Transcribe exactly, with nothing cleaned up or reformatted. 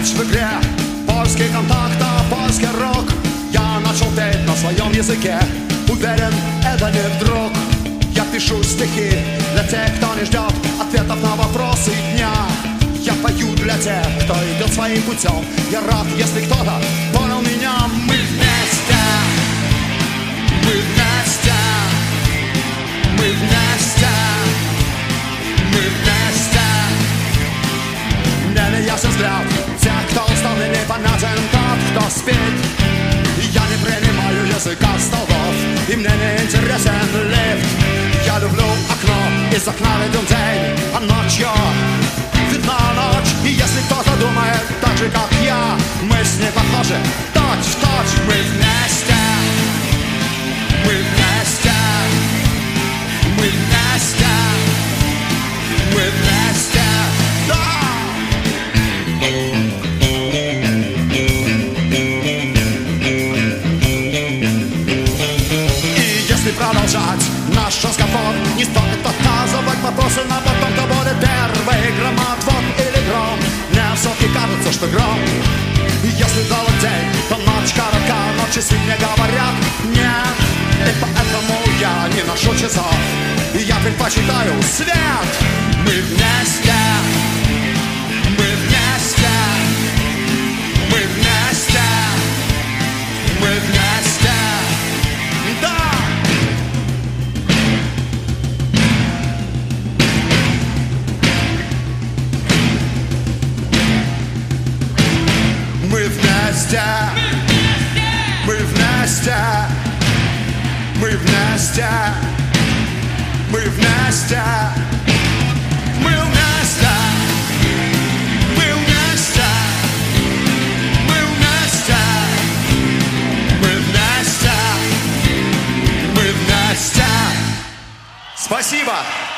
мяч в игре. Польский контакт, а польский рок. Я начал петь на своем языке. Уверен, это не вдруг. Я пишу стихи для тех, кто не ждет ответов на вопросы дня. Я пою для тех, кто идет своим путем. Я рад, если кто-то понял меня. Мы вместе, мы вместе, мы вместе, мы вместе. Мне не ясен взгляд тех, кто устал и непонятен тот, кто спит. Я не принимаю языка столбов, и мне не интересен лифт. Я люблю окно, из окна виден день, а ночью видна ночь. И если кто-то думает так же, как я, мы с ней похожи точь в точь. Мы вместе, мы вместе, мы вместе, мы вместе, да! Продолжать наш разговор. Не стоит отказывать вопросы на потом, кто будет первый, громотвод или гром. Мне все-таки кажется, что гром. И если долг день, то ночь коротка, но часы мне говорят нет. И поэтому я не ношу часов, и я предпочитаю свет. Мы вместе, мы вместе, мы вместе, мы вместе, да! Мы вместе, мы вместе, мы вместе, мы вместе, мы вместе, мы вместе, мы вместе, мы вместе, мы вместе. Спасибо.